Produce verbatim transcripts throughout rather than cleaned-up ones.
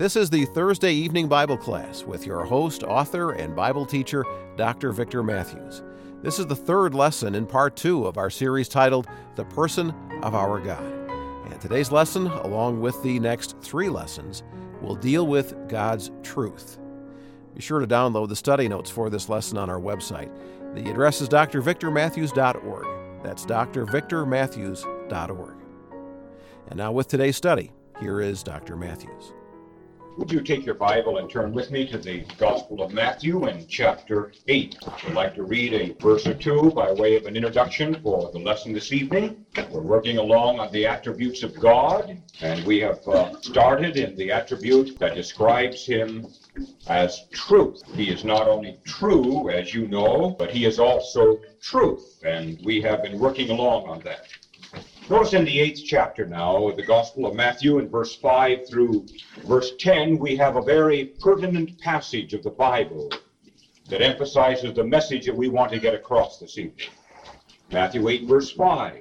This is the Thursday evening Bible class with your host, author, and Bible teacher, Doctor Victor Matthews. This is the third lesson in part two of our series titled, The Person of Our God. And today's lesson, along with the next three lessons, will deal with God's truth. Be sure to download the study notes for this lesson on our website. The address is d r victor matthews dot org. That's d r victor matthews dot org. And now with today's study, here is Doctor Matthews. Would you take your Bible and turn with me to the Gospel of Matthew in chapter eight. I'd like to read a verse or two by way of an introduction for the lesson this evening. We're working along on the attributes of God, and we have uh, started in the attribute that describes him as truth. He is not only true, as you know, but he is also truth, and we have been working along on that. Notice in the eighth chapter now of the Gospel of Matthew, in verse five through verse ten, we have a very pertinent passage of the Bible that emphasizes the message that we want to get across this evening. Matthew eight, verse five.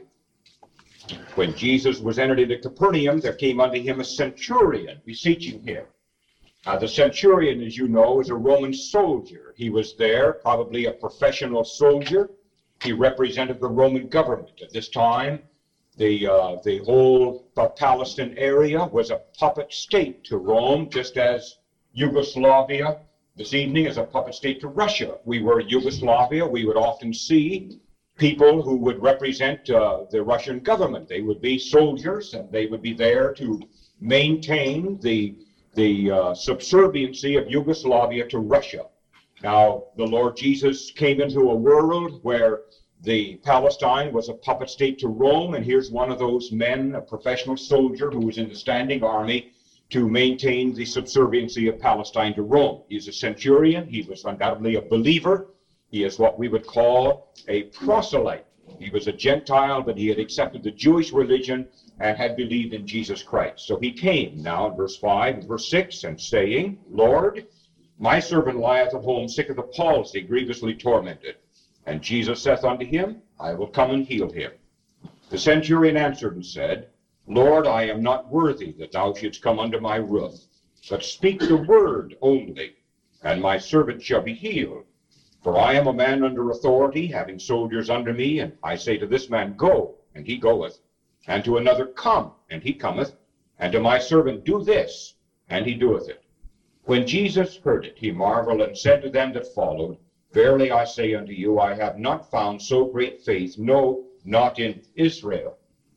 When Jesus was entered into Capernaum, there came unto him a centurion, beseeching him. Now, the centurion, as you know, is a Roman soldier. He was there, probably a professional soldier. He represented the Roman government at this time. The, uh, the whole uh, Palestine area was a puppet state to Rome, just as Yugoslavia this evening is a puppet state to Russia. We were Yugoslavia. We would often see people who would represent uh, the Russian government. They would be soldiers, and they would be there to maintain the, the uh, subserviency of Yugoslavia to Russia. Now, the Lord Jesus came into a world where the Palestine was a puppet state to Rome, and here's one of those men, a professional soldier who was in the standing army to maintain the subserviency of Palestine to Rome. He's a centurion. He was undoubtedly a believer. He is what we would call a proselyte. He was a Gentile, but he had accepted the Jewish religion and had believed in Jesus Christ. So he came now in verse five and verse six, and saying, Lord, my servant lieth at home sick of the palsy, grievously tormented. And Jesus saith unto him, I will come and heal him. The centurion answered and said, Lord, I am not worthy that thou shouldst come under my roof, but speak the word only, and my servant shall be healed. For I am a man under authority, having soldiers under me, and I say to this man, Go, and he goeth, and to another, Come, and he cometh, and to my servant, Do this, and he doeth it. When Jesus heard it, he marveled, and said to them that followed, Verily I say unto you, I have not found so great faith, no, not in Israel.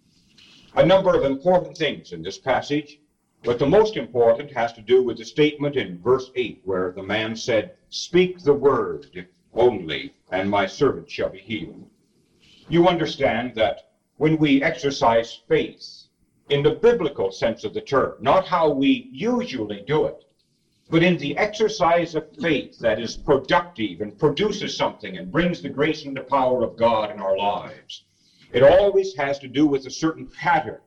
A number of important things in this passage, but the most important has to do with the statement in verse eight, where the man said, Speak the word only, and my servant shall be healed. You understand that when we exercise faith, in the biblical sense of the term, not how we usually do it, but in the exercise of faith that is productive and produces something and brings the grace and the power of God in our lives, it always has to do with a certain pattern.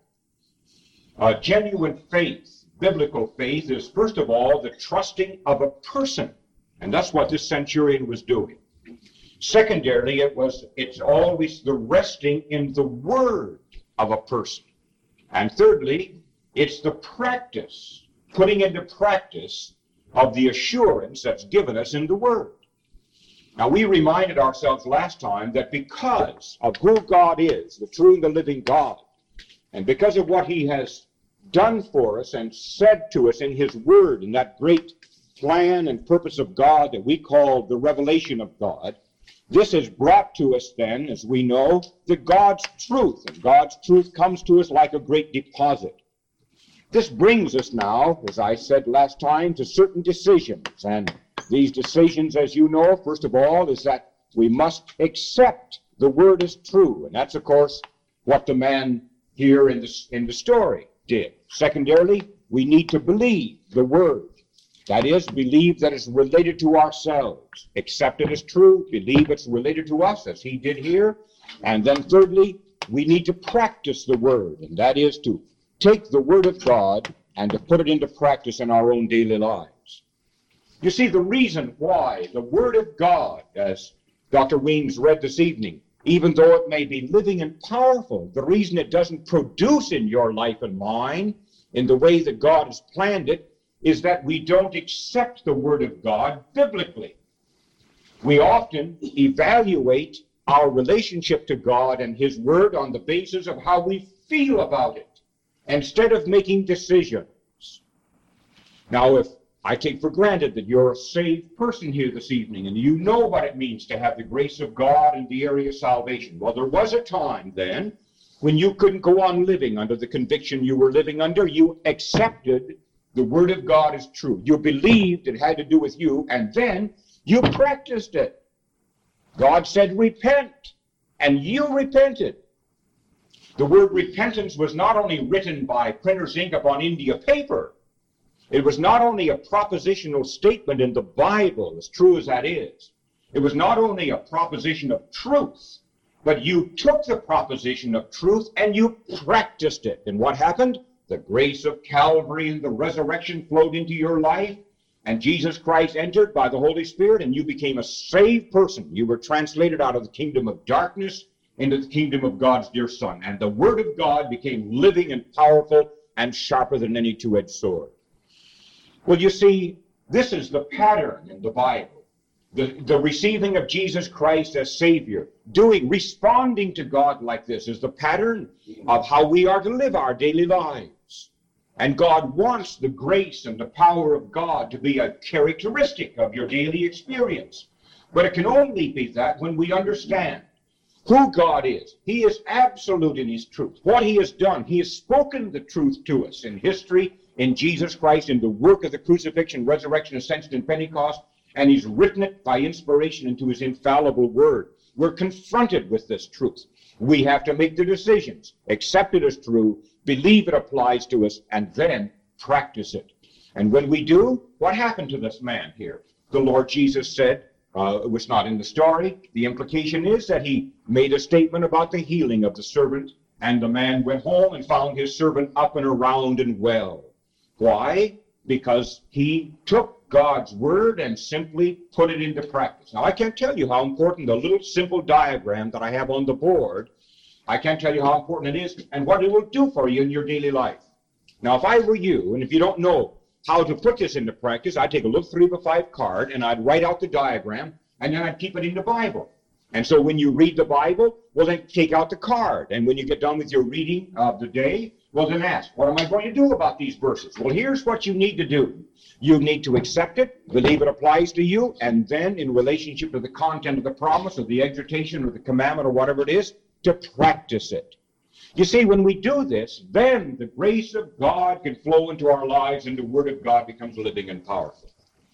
Uh, genuine faith, biblical faith, is first of all the trusting of a person, and that's what this centurion was doing. Secondarily, it was it's always the resting in the word of a person. And thirdly, it's the practice, putting into practice of the assurance that's given us in the Word. Now, we reminded ourselves last time that because of who God is, the true and the living God, and because of what he has done for us and said to us in his Word, in that great plan and purpose of God that we call the revelation of God, this has brought to us then, as we know, the God's truth. And God's truth comes to us like a great deposit. This brings us now, as I said last time, to certain decisions. And these decisions, as you know, first of all, is that we must accept the word as true. And that's, of course, what the man here in the, in the story did. Secondarily, we need to believe the word. That is, believe that it's related to ourselves. Accept it as true. Believe it's related to us, as he did here. And then thirdly, we need to practice the word. And that is to take the word of God and to put it into practice in our own daily lives. You see, the reason why the word of God, as Doctor Weems read this evening, even though it may be living and powerful, the reason it doesn't produce in your life and mine in the way that God has planned it is that we don't accept the Word of God biblically. We often evaluate our relationship to God and His Word on the basis of how we feel about it, instead of making decisions. Now, if I take for granted that you're a saved person here this evening, and you know what it means to have the grace of God in the area of salvation, well, there was a time then when you couldn't go on living under the conviction you were living under. You accepted the Word of God as true. You believed it had to do with you, and then you practiced it. God said, repent, and you repented. The word repentance was not only written by printer's ink upon India paper. It was not only a propositional statement in the Bible, as true as that is. It was not only a proposition of truth, but you took the proposition of truth and you practiced it. And what happened? The grace of Calvary and the resurrection flowed into your life, and Jesus Christ entered by the Holy Spirit, and you became a saved person. You were translated out of the kingdom of darkness into the kingdom of God's dear Son. And the Word of God became living and powerful and sharper than any two-edged sword. Well, you see, this is the pattern in the Bible. The, the receiving of Jesus Christ as Savior, doing, responding to God like this is the pattern of how we are to live our daily lives. And God wants the grace and the power of God to be a characteristic of your daily experience. But it can only be that when we understand who God is. He is absolute in His truth. What He has done, He has spoken the truth to us in history, in Jesus Christ, in the work of the crucifixion, resurrection, ascension, and Pentecost, and He's written it by inspiration into His infallible Word. We're confronted with this truth. We have to make the decisions, accept it as true, believe it applies to us, and then practice it. And when we do, what happened to this man here? The Lord Jesus said, uh, it was not in the story, the implication is that He made a statement about the healing of the servant, and the man went home and found his servant up and around and well. Why? Because he took God's Word and simply put it into practice. Now, I can't tell you how important the little simple diagram that I have on the board, I can't tell you how important it is and what it will do for you in your daily life. Now, if I were you, and if you don't know how to put this into practice, I'd take a little three by five card and I'd write out the diagram, and then I'd keep it in the Bible. And so when you read the Bible, well, then take out the card. And when you get done with your reading of the day, well, then ask, what am I going to do about these verses? Well, here's what you need to do. You need to accept it, believe it applies to you, and then in relationship to the content of the promise or the exhortation or the commandment or whatever it is, to practice it. You see, when we do this, then the grace of God can flow into our lives and the Word of God becomes living and powerful.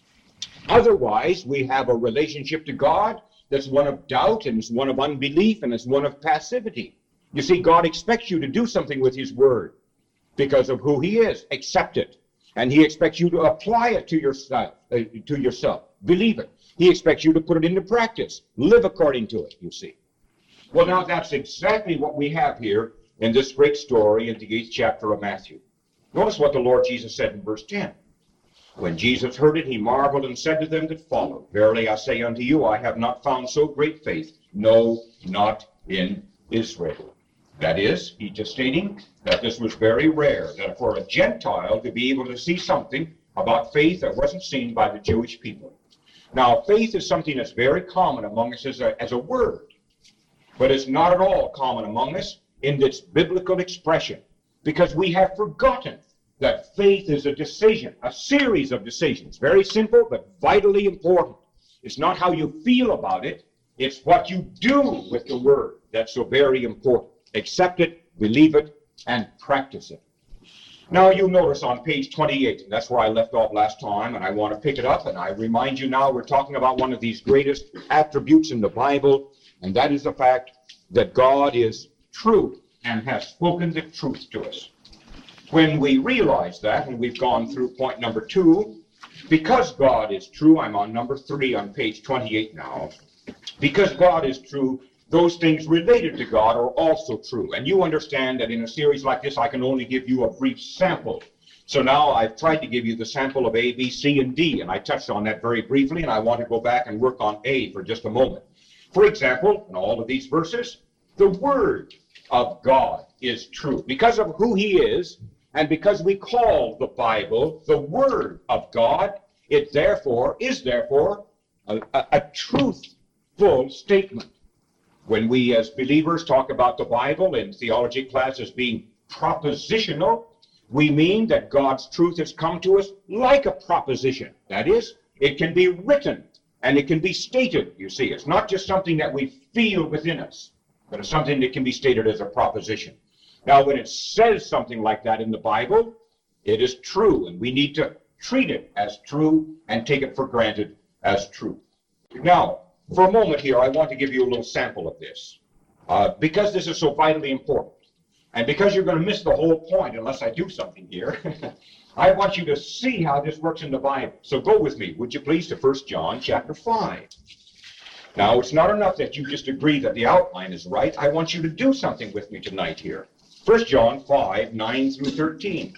Otherwise, we have a relationship to God that's one of doubt, and it's one of unbelief, and it's one of passivity. You see, God expects you to do something with His Word because of who He is. Accept it. And He expects you to apply it to yourself, uh, to yourself. Believe it. He expects you to put it into practice. Live according to it, you see. Well, now that's exactly what we have here in this great story in the eighth chapter of Matthew. Notice what the Lord Jesus said in verse ten. When Jesus heard it, He marveled and said to them that followed, Verily I say unto you, I have not found so great faith, no, not in Israel. That is, He's just stating that this was very rare, that for a Gentile to be able to see something about faith that wasn't seen by the Jewish people. Now, faith is something that's very common among us as a, as a word, but it's not at all common among us in its biblical expression, because we have forgotten that faith is a decision, a series of decisions. Very simple, but vitally important. It's not how you feel about it. It's what you do with the Word that's so very important. Accept it, believe it, and practice it. Now, you notice on page twenty-eight, and that's where I left off last time, and I want to pick it up, and I remind you now we're talking about one of these greatest attributes in the Bible, and that is the fact that God is true and has spoken the truth to us. When we realize that, and we've gone through point number two, because God is true, I'm on number three on page twenty-eight now, because God is true, those things related to God are also true. And you understand that in a series like this, I can only give you a brief sample. So now I've tried to give you the sample of A, B, C, and D, and I touched on that very briefly, and I want to go back and work on A for just a moment. For example, in all of these verses, the Word of God is true. Because of who He is, And because we call the Bible the Word of God, it therefore is therefore a, a, a truthful statement. When we as believers talk about the Bible in theology class as being propositional, we mean that God's truth has come to us like a proposition. That is, it can be written and it can be stated, you see. It's not just something that we feel within us, but it's something that can be stated as a proposition. Now, when it says something like that in the Bible, it is true, and we need to treat it as true and take it for granted as true. Now, for a moment here, I want to give you a little sample of this, uh, because this is so vitally important, and because you're going to miss the whole point unless I do something here. I want you to see how this works in the Bible. So go with me, would you please, to First John chapter five. Now, it's not enough that you just agree that the outline is right. I want you to do something with me tonight here. First John five, nine through thirteen.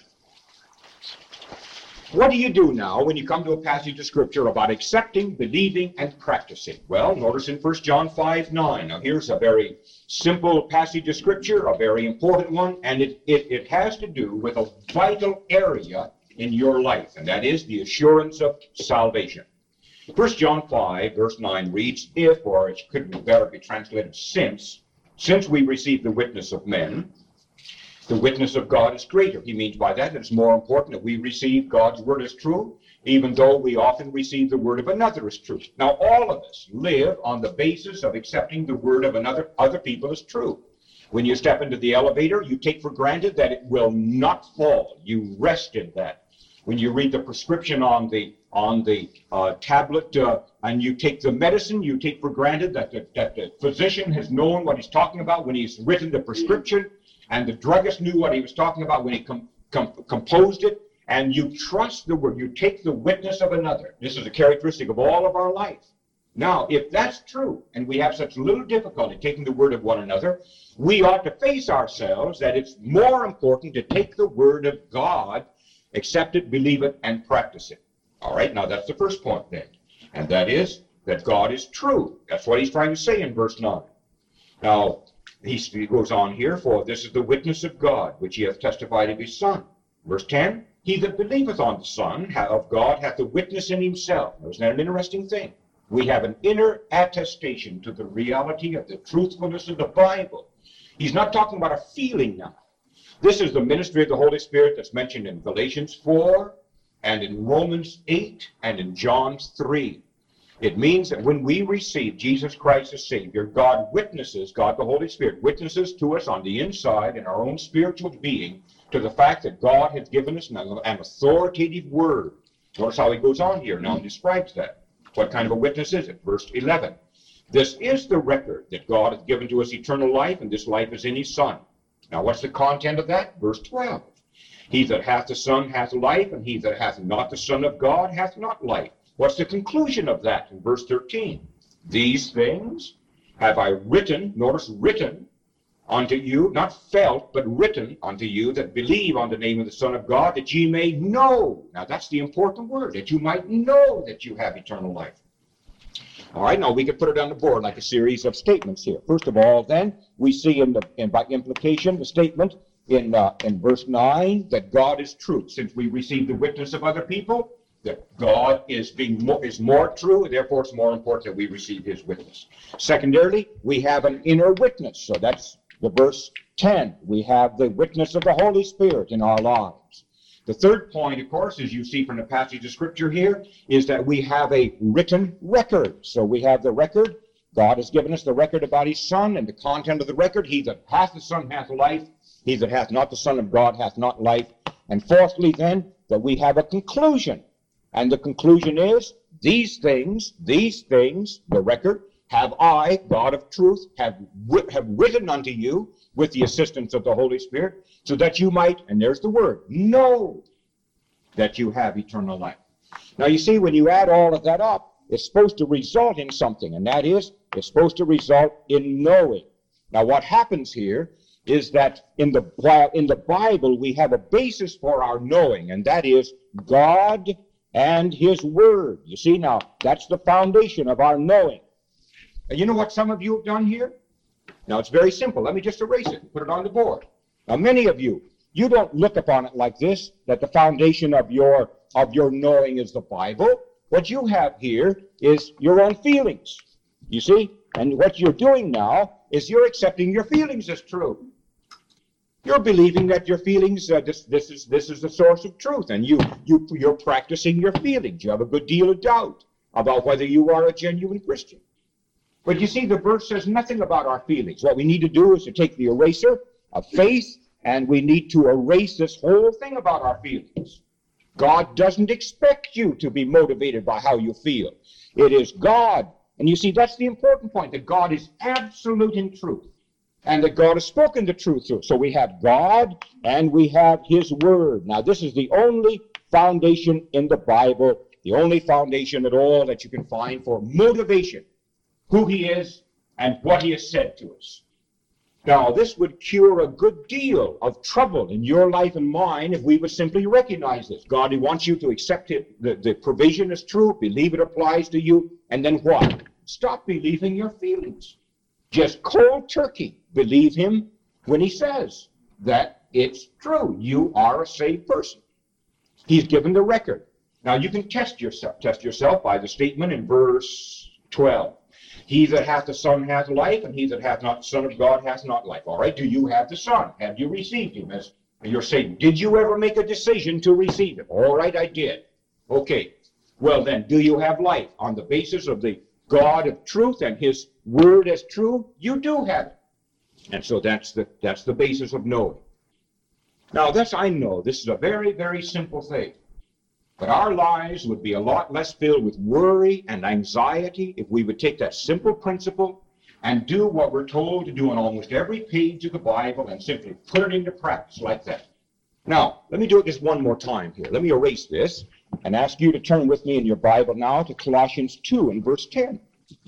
What do you do now when you come to a passage of Scripture about accepting, believing, and practicing? Well, notice in First John five, nine. Now, here's a very simple passage of Scripture, a very important one, and it, it, it has to do with a vital area in your life, and that is the assurance of salvation. First John five, verse nine reads, if, or it could better be translated since, since we received the witness of men, the witness of God is greater. He means by that it's more important that we receive God's word as true, even though we often receive the word of another as true. Now, all of us live on the basis of accepting the word of another other people as true. When you step into the elevator, you take for granted that it will not fall. You rest in that. When you read the prescription on the on the uh, tablet uh, and you take the medicine, you take for granted that the, that the physician has known what he's talking about when he's written the prescription, and the druggist knew what he was talking about when he com com composed it, and you trust the word. You take the witness of another. This is a characteristic of all of our life. Now, if that's true, and we have such little difficulty taking the word of one another, we ought to face ourselves that it's more important to take the word of God, accept it, believe it, and practice it. All right, now that's the first point then, and that is that God is true. That's what he's trying to say in verse nine. Now, he goes on here, for this is the witness of God, which he hath testified of his Son. Verse ten, he that believeth on the Son of God hath a witness in himself. Now, isn't that an interesting thing? We have an inner attestation to the reality of the truthfulness of the Bible. He's not talking about a feeling now. This is the ministry of the Holy Spirit that's mentioned in Galatians four, and in Romans eight, and in John three. It means that when we receive Jesus Christ as Savior, God witnesses, God the Holy Spirit witnesses to us on the inside in our own spiritual being to the fact that God has given us an, an authoritative word. Notice how he goes on here now and describes that. What kind of a witness is it? Verse eleven. This is the record that God hath given to us eternal life, and this life is in his Son. Now what's the content of that? Verse twelve. He that hath the Son hath life, and he that hath not the Son of God hath not life. What's the conclusion of that in verse thirteen? These things have I written, notice written, unto you, not felt, but written unto you that believe on the name of the Son of God, that ye may know. Now that's the important word, that you might know that you have eternal life. All right, now we can put it on the board like a series of statements here. First of all, then, we see in the, in, by implication the statement in, uh, in verse nine that God is true. Since we receive the witness of other people, that God is being more, is more true, and therefore it's more important that we receive his witness. Secondarily, we have an inner witness. So that's the verse ten. We have the witness of the Holy Spirit in our lives. The third point, of course, as you see from the passage of Scripture here, is that we have a written record. So we have the record. God has given us the record about his Son, and the content of the record, he that hath the Son hath life, he that hath not the Son of God hath not life. And fourthly, then, that we have a conclusion. And the conclusion is, these things, these things, the record, have I, God of truth, have, have written unto you with the assistance of the Holy Spirit, so that you might, and there's the word, know that you have eternal life. Now you see, when you add all of that up, it's supposed to result in something, and that is, it's supposed to result in knowing. Now what happens here is that in the, while in the Bible we have a basis for our knowing, and that is God and his word. You see, now that's the foundation of our knowing. And you know what some of you have done here? Now it's very simple. Let me just erase it and put it on the board. Now many of you, You don't look upon it like this, that the foundation of your of your knowing is the Bible. What you have here is your own feelings, you see? And what you're doing now is you're accepting your feelings as true. You're believing that your feelings, uh, this, this is this is the source of truth, and you, you, you're practicing your feelings. You have a good deal of doubt about whether you are a genuine Christian. But you see, the verse says nothing about our feelings. What we need to do is to take the eraser of faith, and we need to erase this whole thing about our feelings. God doesn't expect you to be motivated by how you feel. It is God. And you see, that's the important point, that God is absolute in truth, and that God has spoken the truth to us. So we have God, and we have His Word. Now, this is the only foundation in the Bible, the only foundation at all that you can find for motivation, who He is and what He has said to us. Now, this would cure a good deal of trouble in your life and mine if we would simply recognize this. God, He wants you to accept it, the, the provision is true, believe it applies to you, and then what? Stop believing your feelings. Just cold turkey, believe Him when He says that it's true. You are a saved person. He's given the record. Now, you can test yourself, test yourself by the statement in verse twelve. He that hath the Son hath life, and he that hath not the Son of God hath not life. All right, do you have the Son? Have you received Him as your Savior? Did you ever make a decision to receive Him? All right, I did. Okay, well then, do you have life on the basis of the God of truth and His Word as true? You do have it. And so that's the, that's the basis of knowing. Now, this I know, this is a very, very simple thing. But our lives would be a lot less filled with worry and anxiety if we would take that simple principle and do what we're told to do on almost every page of the Bible and simply put it into practice like that. Now, let me do it just one more time here. Let me erase this and ask you to turn with me in your Bible now to Colossians two and verse ten.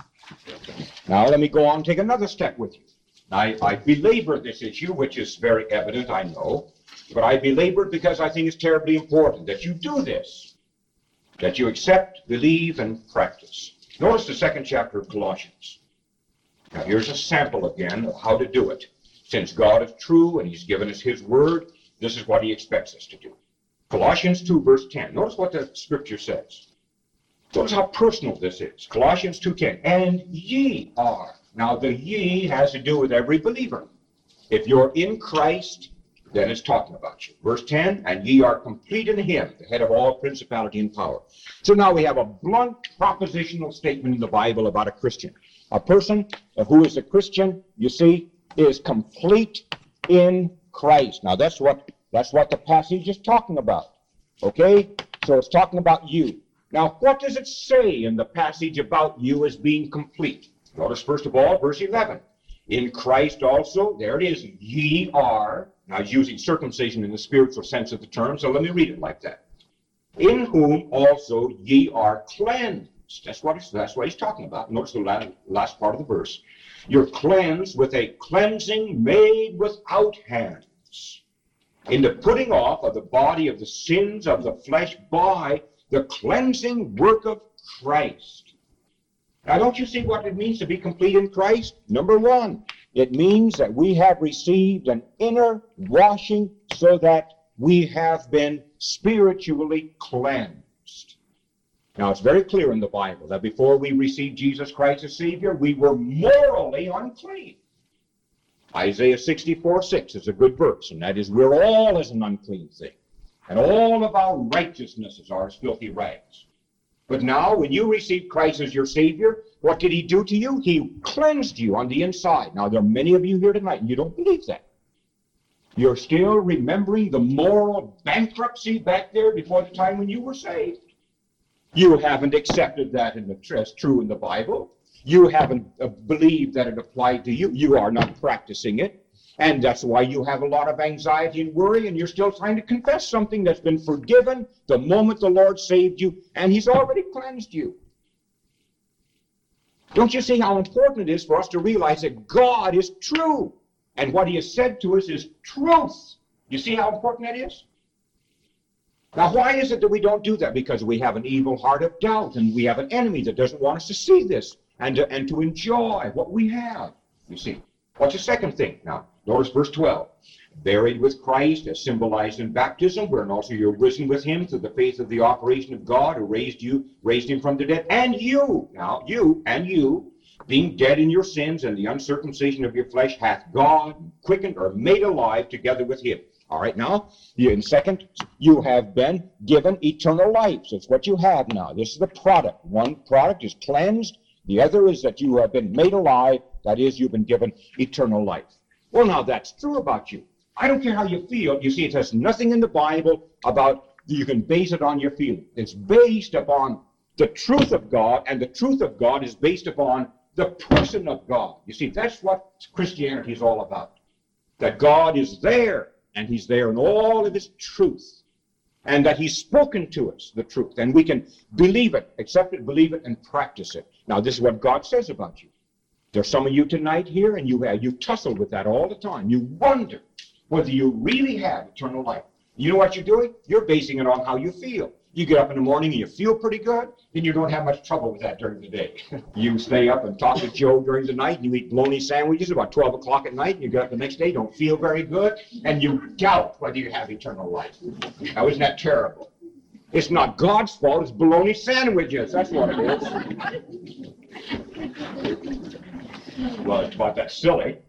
Now, let me go on and take another step with you. I, I belabor this issue, which is very evident, I know. But I belabor it because I think it's terribly important that you do this, that you accept, believe, and practice. Notice the second chapter of Colossians. Now here's a sample again of how to do it. Since God is true and He's given us His Word, this is what He expects us to do. Colossians two, verse ten. Notice what the Scripture says. Notice how personal this is. Colossians two ten. And ye are. Now the ye has to do with every believer. If you're in Christ, then it's talking about you. Verse ten, and ye are complete in Him, the head of all principality and power. So now we have a blunt propositional statement in the Bible about a Christian. A person who is a Christian, you see, is complete in Christ. Now that's what that's what the passage is talking about. Okay? So it's talking about you. Now what does it say in the passage about you as being complete? Notice first of all, verse eleven. In Christ also, there it is, ye are. Now, he's using circumcision in the spiritual sense of the term, so let me read it like that. In whom also ye are cleansed. That's what, it's, that's what he's talking about. Notice the last, last part of the verse. You're cleansed with a cleansing made without hands, in the putting off of the body of the sins of the flesh by the cleansing work of Christ. Now, don't you see what it means to be complete in Christ? Number one, it means that we have received an inner washing so that we have been spiritually cleansed. Now, it's very clear in the Bible that before we received Jesus Christ as Savior, we were morally unclean. Isaiah sixty-four six is a good verse, and that is, we're all as an unclean thing, and all of our righteousnesses are as filthy rags. But now, when you receive Christ as your Savior, what did He do to you? He cleansed you on the inside. Now, there are many of you here tonight, and you don't believe that. You're still remembering the moral bankruptcy back there before the time when you were saved. You haven't accepted that in the, as true in the Bible. You haven't uh, believed that it applied to you. You are not practicing it. And that's why you have a lot of anxiety and worry, and you're still trying to confess something that's been forgiven the moment the Lord saved you, and He's already cleansed you. Don't you see how important it is for us to realize that God is true, and what He has said to us is truth? You see how important that is? Now, why is it that we don't do that? Because we have an evil heart of doubt, and we have an enemy that doesn't want us to see this and to, and to enjoy what we have, you see. What's the second thing now? Notice verse twelve. Buried with Christ, as symbolized in baptism, wherein also you're risen with him through the faith of the operation of God who raised you, raised him from the dead. And you, now you, and you, being dead in your sins and the uncircumcision of your flesh, hath God quickened or made alive together with him. All right, now, in second, you have been given eternal life. So it's what you have now. This is the product. One product is cleansed. The other is that you have been made alive. That is, you've been given eternal life. Well, now, that's true about you. I don't care how you feel. You see, it says nothing in the Bible about you can base it on your feeling. It's based upon the truth of God, and the truth of God is based upon the person of God. You see, that's what Christianity is all about. That God is there, and he's there in all of his truth, and that he's spoken to us, the truth, and we can believe it, accept it, believe it, and practice it. Now, this is what God says about you. There's some of you tonight here, and you, uh, you tussle with that all the time. You wonder whether you really have eternal life. You know what you're doing? You're basing it on how you feel. You get up in the morning and you feel pretty good, then you don't have much trouble with that during the day. You stay up and talk to Joe during the night, and you eat bologna sandwiches about twelve o'clock at night, and you get up the next day, don't feel very good, and you doubt whether you have eternal life. Now, isn't that terrible? It's not God's fault, it's bologna sandwiches. That's what it is. Well, it's about that silly.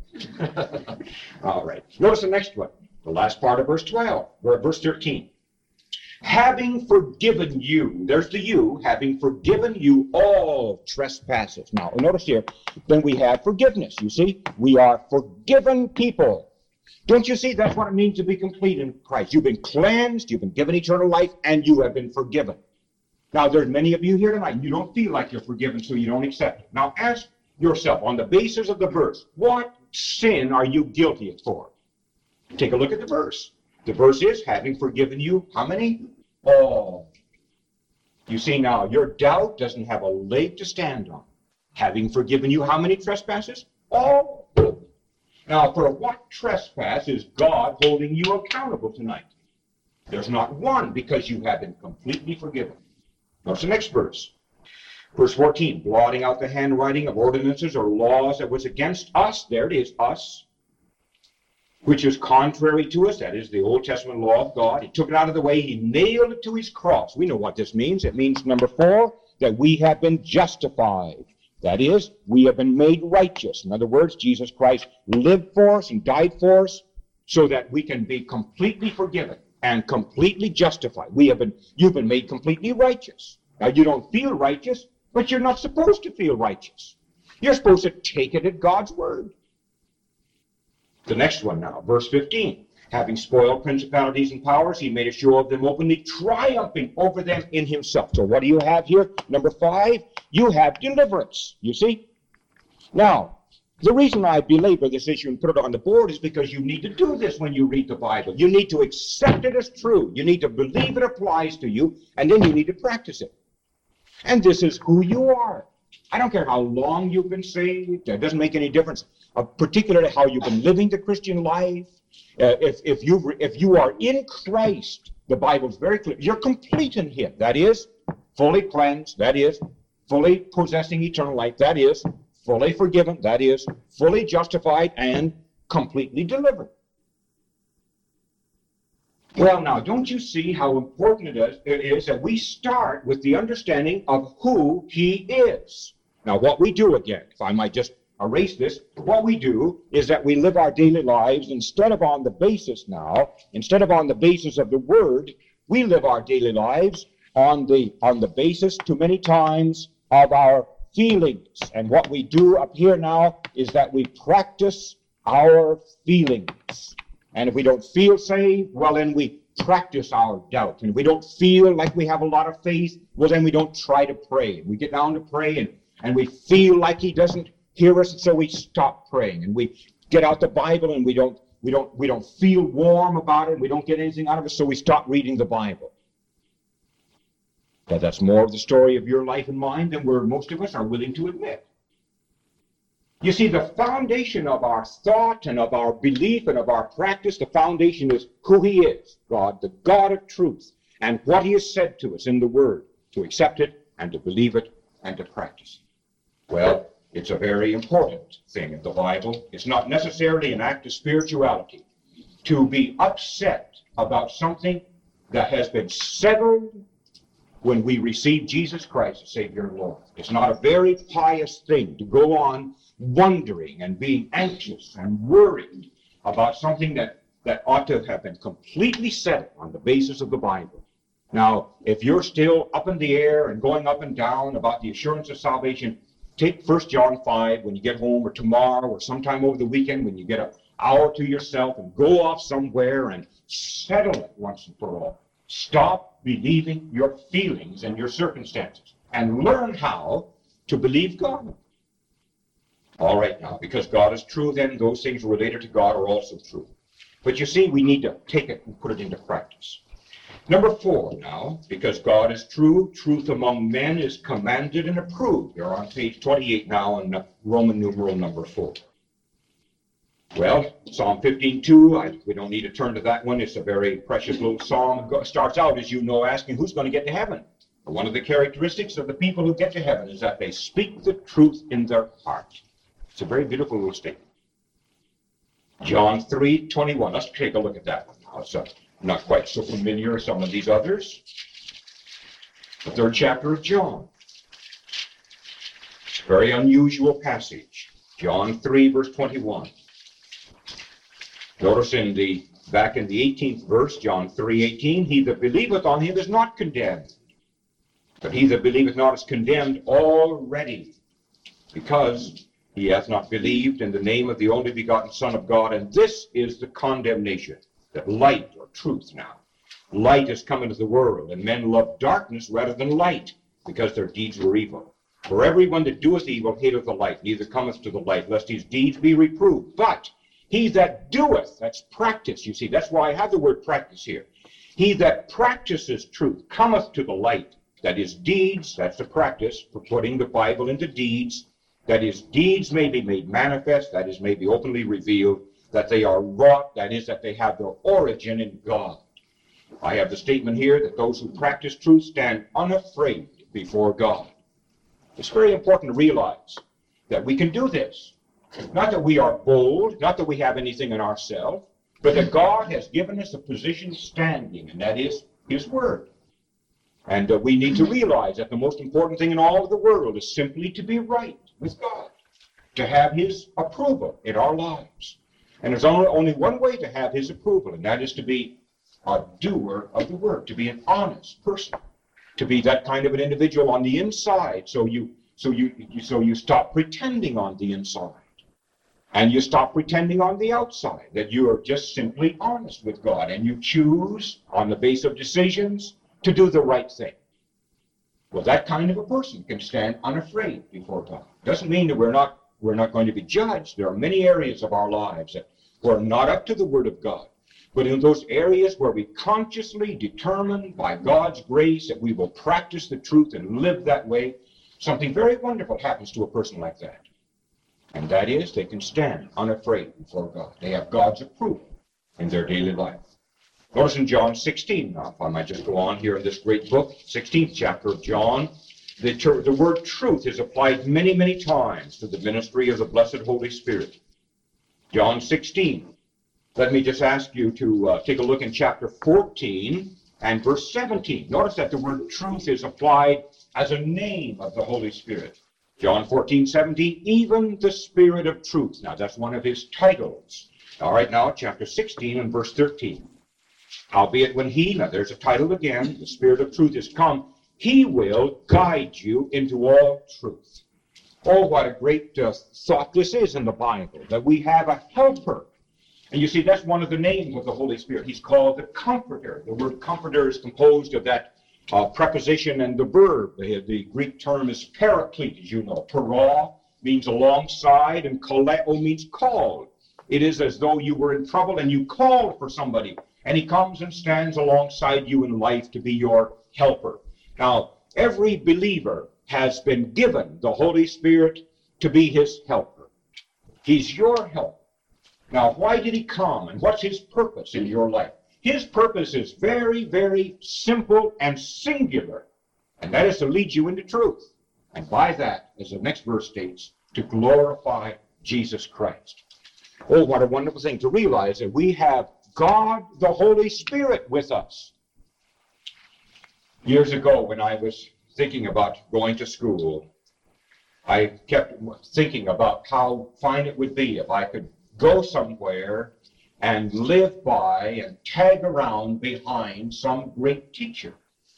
All right. Notice the next one, the last part of verse twelve, or verse thirteen. Having forgiven you, there's the you, having forgiven you all trespasses. Now, notice here, then we have forgiveness. You see, we are forgiven people. Don't you see? That's what it means to be complete in Christ. You've been cleansed, you've been given eternal life, and you have been forgiven. Now, there's many of you here tonight, you don't feel like you're forgiven, so you don't accept it. Now, ask yourself, on the basis of the verse, what sin are you guilty for? Take a look at the verse. The verse is, having forgiven you, how many? All. You see now, your doubt doesn't have a leg to stand on. Having forgiven you, how many trespasses? All. Now, for what trespass is God holding you accountable tonight? There's not one, because you have been completely forgiven. Notice the next verse. Verse fourteen, blotting out the handwriting of ordinances or laws that was against us. There it is, us. Which is contrary to us, that is the Old Testament law of God. He took it out of the way, he nailed it to his cross. We know what this means. It means, number four, that we have been justified. That is, we have been made righteous. In other words, Jesus Christ lived for us and died for us so that we can be completely forgiven and completely justified. We have been, you've been made completely righteous. Now, you don't feel righteous, but you're not supposed to feel righteous. You're supposed to take it at God's word. The next one now, verse fifteen. Having spoiled principalities and powers, he made a show of them openly, triumphing over them in himself. So what do you have here? Number five, you have deliverance, you see? Now, the reason I belabor this issue and put it on the board is because you need to do this when you read the Bible. You need to accept it as true. You need to believe it applies to you, and then you need to practice it. And this is who you are. I don't care how long you've been saved. It doesn't make any difference, uh, particularly how you've been living the Christian life. Uh, if, if, you if you are in Christ, the Bible's very clear. You're complete in him. That is, fully cleansed. That is, fully possessing eternal life. That is, fully forgiven. That is, fully justified and completely delivered. Well, now, don't you see how important it is, it is that we start with the understanding of who he is? Now, what we do again, if I might just erase this, what we do is that we live our daily lives instead of on the basis now, instead of on the basis of the Word, we live our daily lives on the, on the basis, too many times, of our feelings. And what we do up here now is that we practice our feelings. And if we don't feel saved, well, then we practice our doubt. And if we don't feel like we have a lot of faith, well, then we don't try to pray. We get down to pray, and, and we feel like he doesn't hear us, and so we stop praying. And we get out the Bible, and we don't, we don't, we don't feel warm about it. We don't get anything out of it, so we stop reading the Bible. But that's more of the story of your life and mine than where most of us are willing to admit. You see, the foundation of our thought and of our belief and of our practice, the foundation is who he is, God, the God of truth, and what he has said to us in the Word, to accept it and to believe it and to practice it. Well, It's a very important thing in the Bible. It's not necessarily an act of spirituality to be upset about something that has been settled when we receive Jesus Christ as Savior and Lord. It's not a very pious thing to go on wondering and being anxious and worried about something that, that ought to have been completely settled on the basis of the Bible. Now, if you're still up in the air and going up and down about the assurance of salvation, take First John five when you get home, or tomorrow, or sometime over the weekend when you get an hour to yourself, and go off somewhere and settle it once and for all. Stop believing your feelings and your circumstances, and learn how to believe God. All right now, because God is true, then those things related to God are also true. But you see, we need to take it and put it into practice. Number four now, because God is true, truth among men is commanded and approved. You're on page twenty-eight now in Roman numeral number four. Well, Psalm fifteen two, I, we don't need to turn to that one. It's a very precious little psalm. It starts out, as you know, asking who's going to get to heaven. One of the characteristics of the people who get to heaven is that they speak the truth in their heart. It's a very beautiful little statement. John three twenty-one. Let's take a look at that one now. It's uh, not quite so familiar as some of these others. The third chapter of John. It's a very unusual passage. John three, verse twenty-one. Notice in the back in the eighteenth verse, John three eighteen, he that believeth on him is not condemned, but he that believeth not is condemned already, because he hath not believed in the name of the only begotten Son of God. And this is the condemnation, that light, or truth now, light has come into the world, and men love darkness rather than light, because their deeds were evil. For everyone that doeth evil hateth the light, neither cometh to the light, lest his deeds be reproved. But he that doeth, that's practice, you see, that's why I have the word practice here. He that practices truth cometh to the light, that his deeds, that's the practice for putting the Bible into deeds, that his deeds may be made manifest, that is, may be openly revealed, that they are wrought, that is, that they have their origin in God. I have the statement here that those who practice truth stand unafraid before God. It's very important to realize that we can do this. Not that we are bold, not that we have anything in ourselves, but that God has given us a position standing, and that is His Word. And uh, we need to realize that the most important thing in all of the world is simply to be right with God, to have His approval in our lives. And there's only, only one way to have His approval, and that is to be a doer of the Word, to be an honest person, to be that kind of an individual on the inside, so you, so you, you, so you stop pretending on the inside. And you stop pretending on the outside, that you are just simply honest with God, and you choose, on the basis of decisions, to do the right thing. Well, that kind of a person can stand unafraid before God. Doesn't mean that we're not, we're not going to be judged. There are many areas of our lives that we're not up to the Word of God. But in those areas where we consciously determine by God's grace that we will practice the truth and live that way, something very wonderful happens to a person like that. And that is, they can stand unafraid before God. They have God's approval in their daily life. Notice in John sixteen, now, if I might just go on here in this great book, sixteenth chapter of John, the, ter- the word truth is applied many, many times to the ministry of the blessed Holy Spirit. John sixteen. Let me just ask you to uh, take a look in chapter fourteen and verse seventeen. Notice that the word truth is applied as a name of the Holy Spirit. John fourteen, seventeen, even the Spirit of truth. Now, that's one of his titles. All right, now, chapter sixteen and verse thirteen. Howbeit when he, now there's a title again, the Spirit of truth is come, he will guide you into all truth. Oh, what a great uh, thought this is in the Bible, that we have a helper. And you see, that's one of the names of the Holy Spirit. He's called the Comforter. The word Comforter is composed of that uh, preposition and the verb. The, the Greek term is paraclete, as you know. Para means alongside, and kaleo means called. It is as though you were in trouble and you called for somebody, and he comes and stands alongside you in life to be your helper. Now, every believer has been given the Holy Spirit to be his helper. He's your helper. Now, why did he come, and what's his purpose in your life? His purpose is very, very simple and singular, and that is to lead you into truth. And by that, as the next verse states, to glorify Jesus Christ. Oh, what a wonderful thing to realize that we have God the Holy Spirit with us. Years ago, when I was thinking about going to school, I kept thinking about how fine it would be if I could go somewhere and live by and tag around behind some great teacher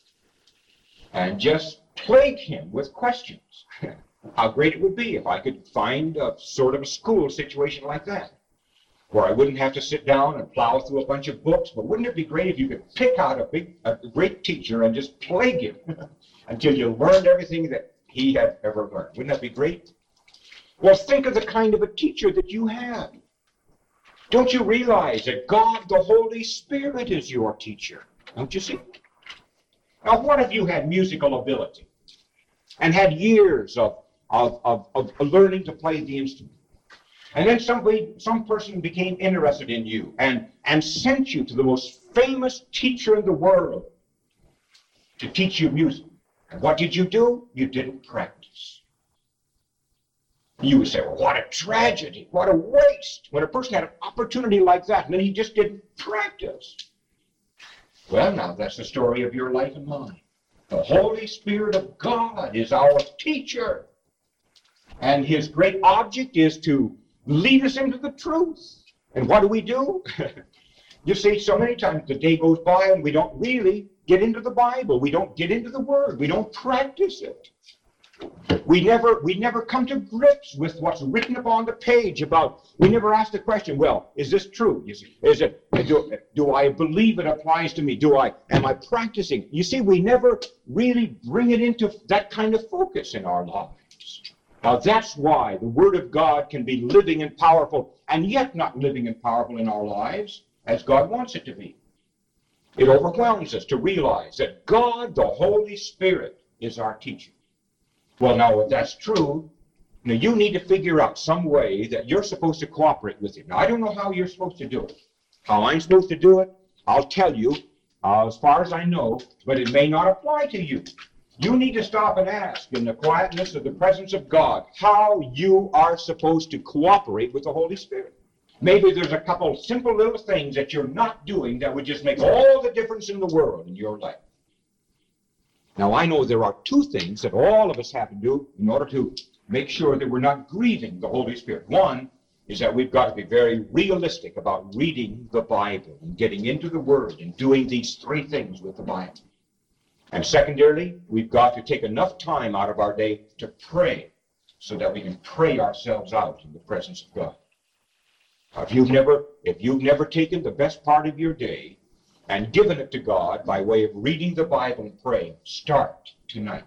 and just plague him with questions. How great it would be if I could find a sort of a school situation like that, where I wouldn't have to sit down and plow through a bunch of books. But wouldn't it be great if you could pick out a big, a great teacher and just plague him until you learned everything that he had ever learned? Wouldn't that be great? Well, think of the kind of a teacher that you have. Don't you realize that God, the Holy Spirit, is your teacher? Don't you see? Now, what if you had musical ability and had years of, of, of, of learning to play the instrument? And then somebody, some person became interested in you and, and sent you to the most famous teacher in the world to teach you music. And what did you do? You didn't practice. You would say, well, what a tragedy, what a waste, when a person had an opportunity like that and then he just didn't practice. Well, now that's the story of your life and mine. The Holy Spirit of God is our teacher. And his great object is to lead us into the truth. And what do we do? You see, so many times the day goes by and we don't really get into the Bible. We don't get into the Word. We don't practice it. We never, we never come to grips with what's written upon the page about, we never ask the question, well, is this true? You see, is it, do, do I believe it applies to me? Do I, am I practicing? You see, we never really bring it into that kind of focus in our lives. Now that's why the Word of God can be living and powerful, and yet not living and powerful in our lives as God wants it to be. It overwhelms us to realize that God, the Holy Spirit, is our teacher. Well, now, if that's true, now you need to figure out some way that you're supposed to cooperate with him. Now, I don't know how you're supposed to do it. How I'm supposed to do it, I'll tell you, uh, as far as I know, but it may not apply to you. You need to stop and ask in the quietness of the presence of God how you are supposed to cooperate with the Holy Spirit. Maybe there's a couple simple little things that you're not doing that would just make all the difference in the world in your life. Now, I know there are two things that all of us have to do in order to make sure that we're not grieving the Holy Spirit. One is that we've got to be very realistic about reading the Bible and getting into the Word and doing these three things with the Bible. And secondarily, we've got to take enough time out of our day to pray so that we can pray ourselves out in the presence of God. Now, if you've never, if you've never taken the best part of your day and given it to God by way of reading the Bible and praying, start tonight.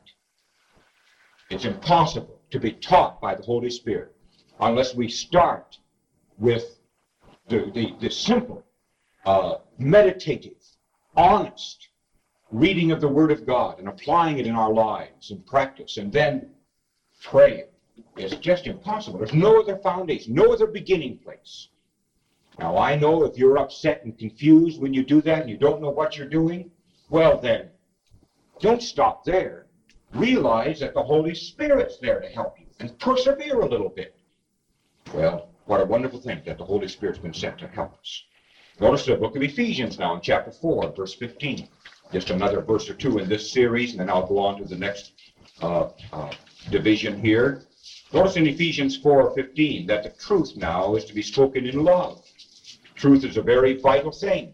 It's impossible to be taught by the Holy Spirit unless we start with the, the, the simple, uh, meditative, honest reading of the Word of God and applying it in our lives and practice, and then pray. It's just impossible. There's no other foundation, no other beginning place. Now, I know if you're upset and confused when you do that and you don't know what you're doing, well then, don't stop there. Realize that the Holy Spirit's there to help you and persevere a little bit. Well, what a wonderful thing that the Holy Spirit's been sent to help us. Notice the book of Ephesians now in chapter four, verse fifteen. Just another verse or two in this series, and then I'll go on to the next uh, uh, division here. Notice in Ephesians four fifteen that the truth now is to be spoken in love. Truth is a very vital thing.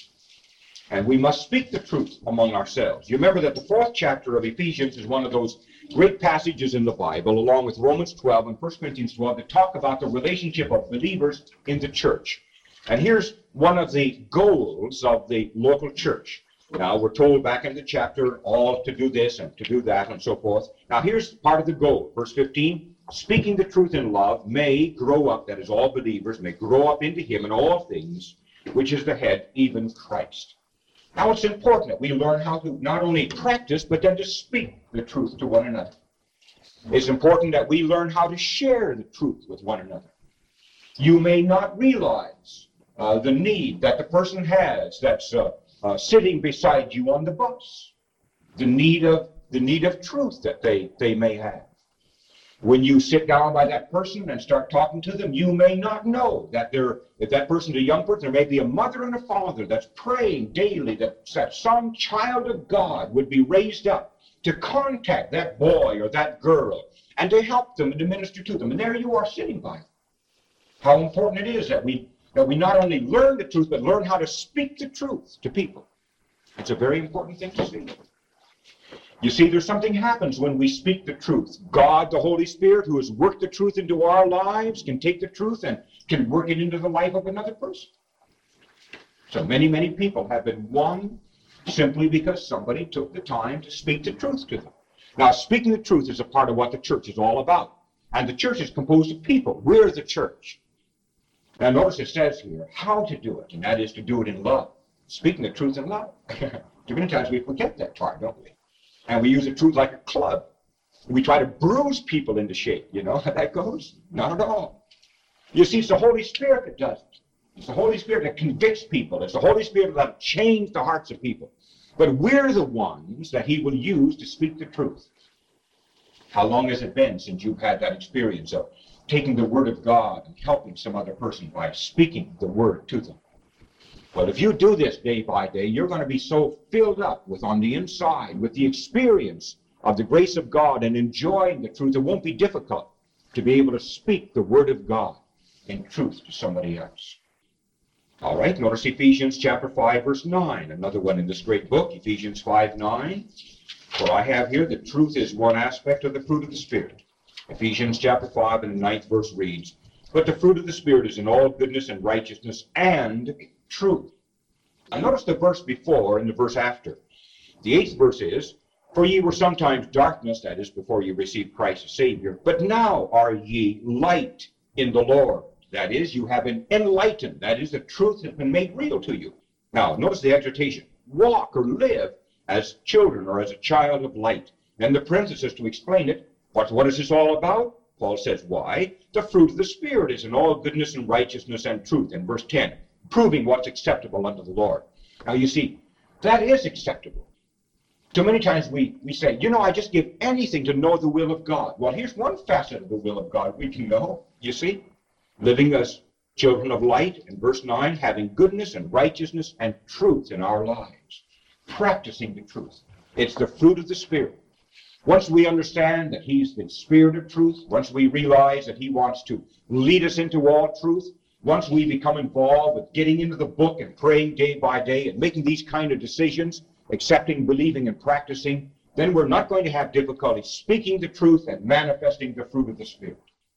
And we must speak the truth among ourselves. You remember that the fourth chapter of Ephesians is one of those great passages in the Bible, along with Romans twelve and First Corinthians twelve, that talk about the relationship of believers in the church. And here's one of the goals of the local church. Now, we're told back in the chapter all to do this and to do that and so forth. Now, here's part of the goal. Verse fifteen, speaking the truth in love may grow up, that is, all believers may grow up into him in all things, which is the head, even Christ. Now, it's important that we learn how to not only practice, but then to speak the truth to one another. It's important that we learn how to share the truth with one another. You may not realize uh, the need that the person has that's uh, uh, sitting beside you on the bus, the need of the need of truth that they, they may have. When you sit down by that person and start talking to them, you may not know that they're, if that person's a young person, there may be a mother and a father that's praying daily that, that some child of God would be raised up to contact that boy or that girl and to help them and to minister to them. And there you are sitting by them. How important it is that we, that we not only learn the truth, but learn how to speak the truth to people. It's a very important thing to see. You see, there's something happens when we speak the truth. God, the Holy Spirit, who has worked the truth into our lives, can take the truth and can work it into the life of another person. So many, many people have been won simply because somebody took the time to speak the truth to them. Now, speaking the truth is a part of what the church is all about. And the church is composed of people. We're the church. Now, notice it says here how to do it, and that is to do it in love. Speaking the truth in love. Too many times we forget that part, don't we? And we use the truth like a club. We try to bruise people into shape. You know how that goes? Not at all. You see, it's the Holy Spirit that does it. It's the Holy Spirit that convicts people. It's the Holy Spirit that will change the hearts of people. But we're the ones that he will use to speak the truth. How long has it been since you've had that experience of taking the Word of God and helping some other person by speaking the Word to them? Well, if you do this day by day, you're going to be so filled up with on the inside with the experience of the grace of God and enjoying the truth, it won't be difficult to be able to speak the Word of God in truth to somebody else. All right, notice Ephesians chapter five, verse nine, another one in this great book, Ephesians five, nine. For I have here that truth is one aspect of the fruit of the Spirit. Ephesians chapter five and the ninth verse reads, but the fruit of the Spirit is in all goodness and righteousness and truth. Now notice the verse before and the verse after. The eighth verse is, for ye were sometimes darkness, that is before you received Christ as Savior, but now are ye light in the Lord. That is, you have been enlightened. That is, the truth has been made real to you. Now, notice the exhortation. Walk or live as children or as a child of light. And the parenthesis to explain it. What, what is this all about? Paul says, why? The fruit of the Spirit is in all goodness and righteousness and truth. In verse ten, proving what's acceptable unto the Lord. Now, you see, that is acceptable. Too many times we, we say, you know, I just give anything to know the will of God. Well, here's one facet of the will of God we can know, you see. Living as children of light, in verse nine, having goodness and righteousness and truth in our lives. Practicing the truth. It's the fruit of the Spirit. Once we understand that he's the Spirit of truth, once we realize that he wants to lead us into all truth, once we become involved with getting into the book and praying day by day and making these kind of decisions, accepting, believing, and practicing, then we're not going to have difficulty speaking the truth and manifesting the fruit of the Spirit.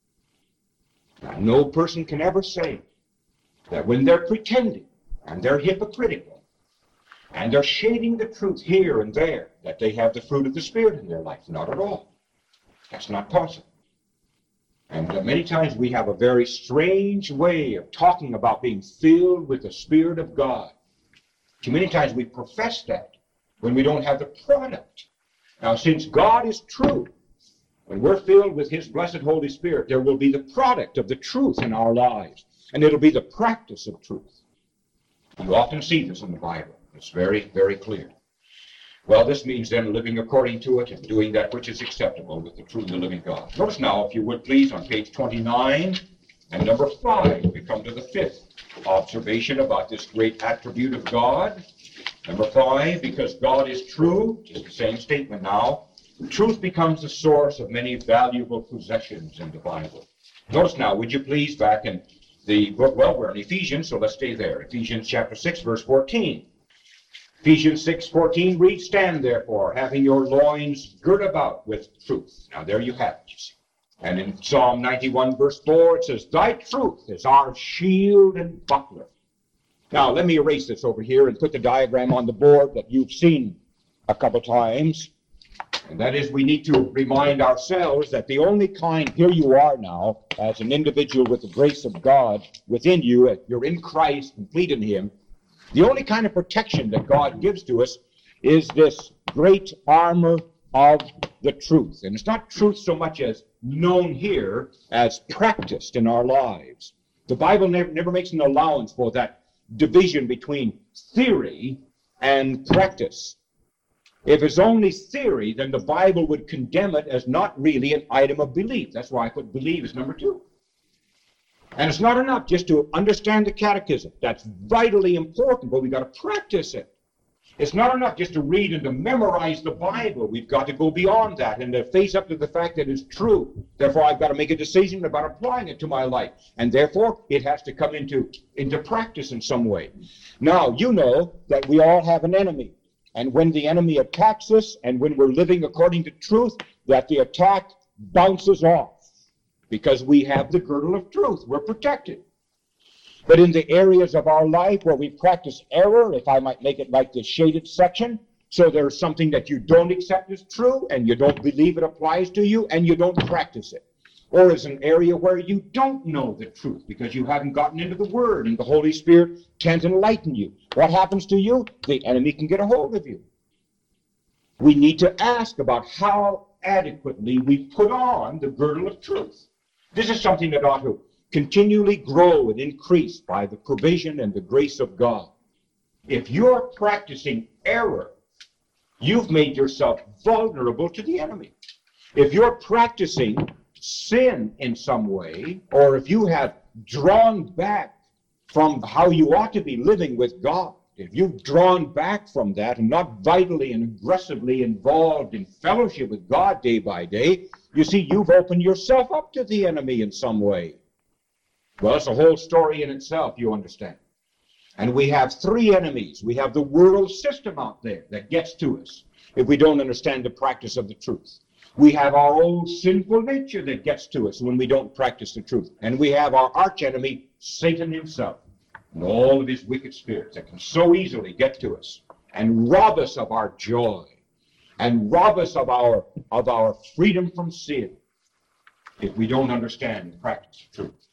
Now, no person can ever say that when they're pretending and they're hypocritical and they're shading the truth here and there, that they have the fruit of the Spirit in their life. Not at all. That's not possible. And uh, many times we have a very strange way of talking about being filled with the Spirit of God. Too many times we profess that when we don't have the product. Now, since God is true, when we're filled with his blessed Holy Spirit, there will be the product of the truth in our lives, and it'll be the practice of truth. You often see this in the Bible. It's very, very clear. Well, this means then living according to it and doing that which is acceptable with the true and the living God. Notice now, if you would please, on page twenty-nine and number five, we come to the fifth observation about this great attribute of God. Number five, because God is true, just the same statement now, truth becomes the source of many valuable possessions in the Bible. Notice now, would you please, back in the book, well, we're in Ephesians, so let's stay there. Ephesians chapter six, verse fourteen. Ephesians six, fourteen reads, stand therefore, having your loins girt about with truth. Now there you have it, you see. And in Psalm ninety-one, verse four, it says, thy truth is our shield and buckler. Now let me erase this over here and put the diagram on the board that you've seen a couple times. And that is, we need to remind ourselves that the only kind, here you are now, as an individual with the grace of God within you, you're in Christ, complete in him. The only kind of protection that God gives to us is this great armor of the truth. And it's not truth so much as known here as practiced in our lives. The Bible never, never makes an allowance for that division between theory and practice. If it's only theory, then the Bible would condemn it as not really an item of belief. That's why I put believe as number two. And it's not enough just to understand the catechism. That's vitally important, but we've got to practice it. It's not enough just to read and to memorize the Bible. We've got to go beyond that and to face up to the fact that it's true. Therefore, I've got to make a decision about applying it to my life. And therefore, it has to come into, into practice in some way. Now, you know that we all have an enemy. And when the enemy attacks us, and when we're living according to truth, that the attack bounces off. Because we have the girdle of truth. We're protected. But in the areas of our life where we practice error, if I might make it like the shaded section, so there's something that you don't accept as true, and you don't believe it applies to you, and you don't practice it. Or is an area where you don't know the truth because you haven't gotten into the Word, and the Holy Spirit can't enlighten you. What happens to you? The enemy can get a hold of you. We need to ask about how adequately we put on the girdle of truth. This is something that ought to continually grow and increase by the provision and the grace of God. If you're practicing error, you've made yourself vulnerable to the enemy. If you're practicing sin in some way, or if you have drawn back from how you ought to be living with God, if you've drawn back from that and not vitally and aggressively involved in fellowship with God day by day, you see, you've opened yourself up to the enemy in some way. Well, it's a whole story in itself, you understand. And we have three enemies. We have the world system out there that gets to us if we don't understand the practice of the truth. We have our old sinful nature that gets to us when we don't practice the truth. And we have our archenemy, Satan himself, and all of his wicked spirits that can so easily get to us and rob us of our joy and rob us of our, of our freedom from sin if we don't understand the practice of truth.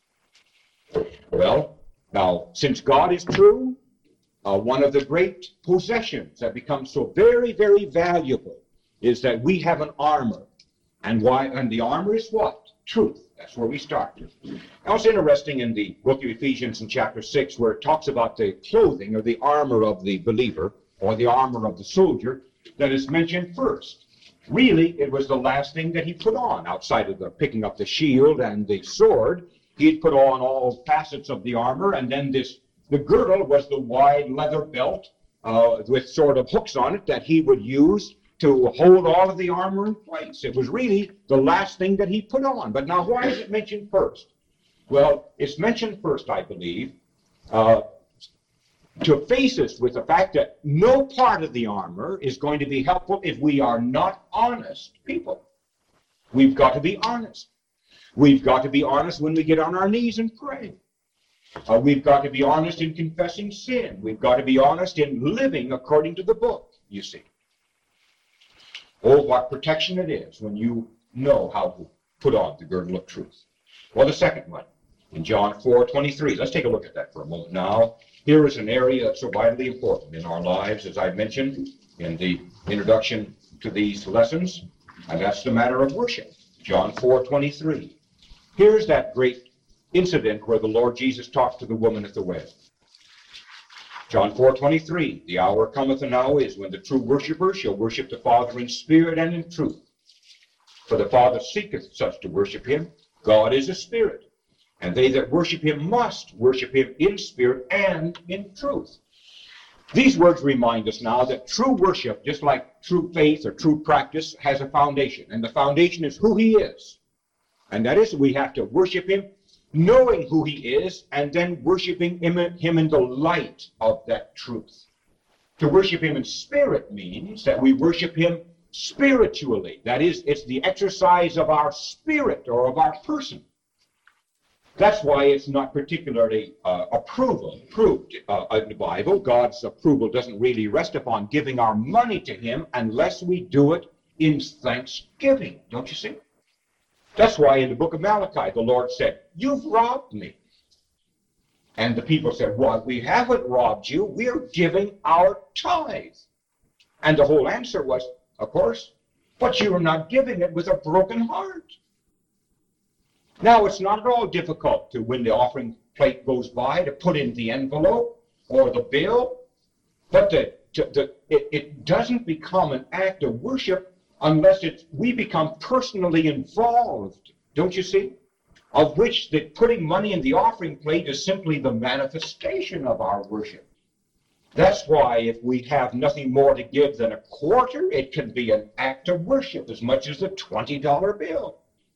Well, now, since God is true, uh, one of the great possessions that becomes so very, very valuable is that we have an armor. And why? And the armor is what? Truth. That's where we start. Now, it's interesting in the book of Ephesians in chapter six, where it talks about the clothing or the armor of the believer or the armor of the soldier that is mentioned first. Really, it was the last thing that he put on outside of the picking up the shield and the sword. He'd put on all facets of the armor, and then this, the girdle was the wide leather belt uh, with sort of hooks on it that he would use to hold all of the armor in place. It was really the last thing that he put on. But now, why is it mentioned first? Well, it's mentioned first, I believe, uh, to face us with the fact that no part of the armor is going to be helpful if we are not honest people. We've got to be honest. We've got to be honest when we get on our knees and pray. Uh, we've got to be honest in confessing sin. We've got to be honest in living according to the book, you see. Oh, what protection it is when you know how to put on the girdle of truth. Well, the second one, in John four twenty-three. Let's take a look at that for a moment now. Here is an area that's so vitally important in our lives, as I mentioned in the introduction to these lessons, and that's the matter of worship. John four twenty-three. Here's that great incident where the Lord Jesus talked to the woman at the well. John four twenty-three, the hour cometh and now is when the true worshiper shall worship the Father in spirit and in truth. For the Father seeketh such to worship him. God is a spirit, and they that worship him must worship him in spirit and in truth. These words remind us now that true worship, just like true faith or true practice, has a foundation, and the foundation is who he is. And that is, we have to worship him knowing who he is, and then worshiping him, him in the light of that truth. To worship him in spirit means that we worship him spiritually. That is, it's the exercise of our spirit or of our person. That's why it's not particularly uh, approval, approved uh, in the Bible. God's approval doesn't really rest upon giving our money to him unless we do it in thanksgiving, don't you see? That's why in the book of Malachi, the Lord said, you've robbed me. And the people said, well, we haven't robbed you. We're giving our tithe. And the whole answer was, of course, but you're not giving it with a broken heart. Now, it's not at all difficult to, when the offering plate goes by, to put in the envelope or the bill. But the, to, to, it, it doesn't become an act of worship unless it's, we become personally involved, don't you see? Of which the putting money in the offering plate is simply the manifestation of our worship. That's why if we have nothing more to give than a quarter, it can be an act of worship as much as a twenty dollar bill.